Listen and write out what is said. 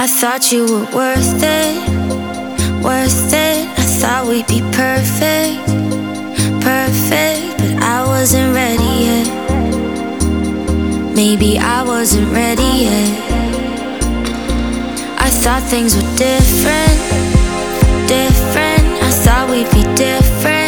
I thought you were worth it, worth it. I thought we'd be perfect, perfect. But I wasn't ready yet. Maybe I wasn't ready yet. I thought things were different, different. I thought we'd be different,